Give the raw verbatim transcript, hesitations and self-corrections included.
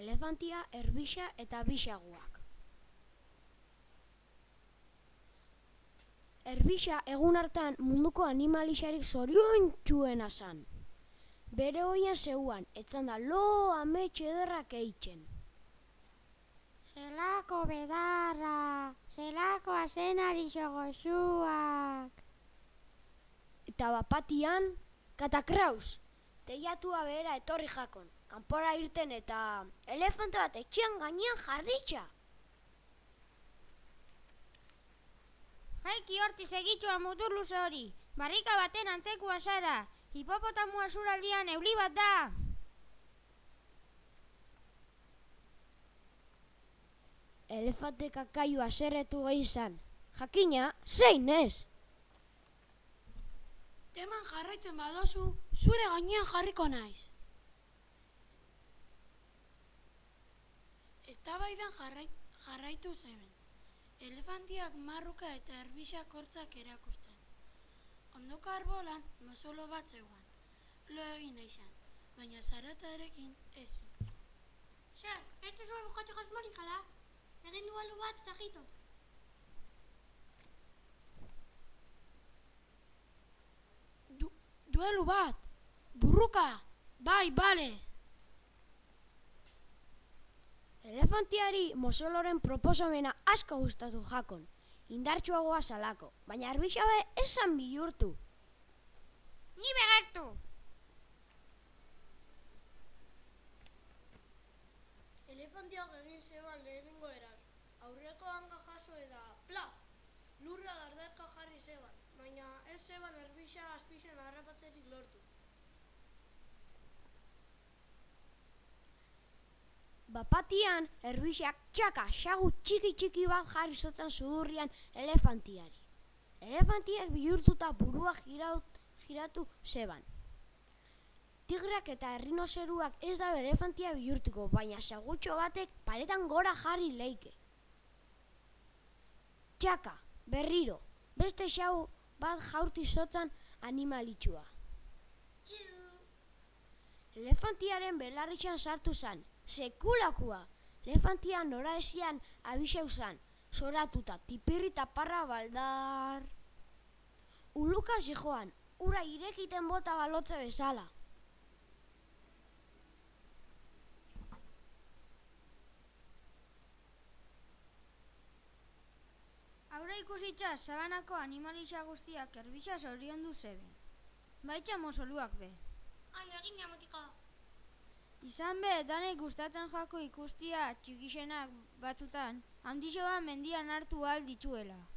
elefantia, erbisa eta bisaguak. Erbisa egun hartan munduko animalisarik zoriontsuena zan. Bere oian zeuan, etzan da lo amets ederrak eitzen. Zelako bedarra, zelako azenari xogosuak. Eta bapatian, katakraus, teiatua behera etorri jakon, kanpora irten eta elefante bat etxean gainean jarritxa. Jaiki horti segitxua mutur luze hori, barrika baten antzekua zara, hipopotamua zuraldian euli bat da. Elefante kakaiua zerretu gehi zan, jakina, zein ez? Teman jarraitzen badozu, zure gainean jarriko naiz. Eztabaidan jarrait, jarraitu zeben. Elefantiak marruka eta erbisak hortzak erakusten. Ondoko arbolan mozolo bat zegoen. Lo egin eixan, baina zaratarekin ezin. Zer, ez zuen bukatxo jasmorik ala? Egin du alu bat eta jito. Du, duelu bat, burruka, bai, bale. Elefantiari mozoloren proposamena asko gustatu jakon, indartsuagoa zalako, baina erbisabe esan bihurtu. Ni begertu! Elefantiak egin zeban lehenengo eraz, aurreko hanga jaso eta plaf! Lurra dardarka jarri zeban, baina ez zeban erbisa azpixen harrapatzerik lortu. Bapatian, erbisak txaka, xagu txiki-txiki bat jarri zotan sudurrian elefantiari. Elefantiak bihurtuta burua giraut, giratu zeban. Tigrak eta errinozeruak ez da elefantia bihurtuko, baina sagutxo batek paretan gora jarri leike. Txaka, berriro, beste xagu bat jaurti zotan animalitxua. Elefantiaren belarritxan sartu zan, sekulakua. Elefantia nora esian abixeu zan, zoratuta, tipirri taparra baldar. Uluka zijoan, ura irekiten bota balotze bezala. Aurre ikusitza sabanako animalisa guztiak erbisa zoriondu zeben. Baitxa mozoluak be. Hain egin jamotiko. Izan be, danek gustatzen jako ikustia txikixenak batzutan, handixoa mendian hartu ahal dituela.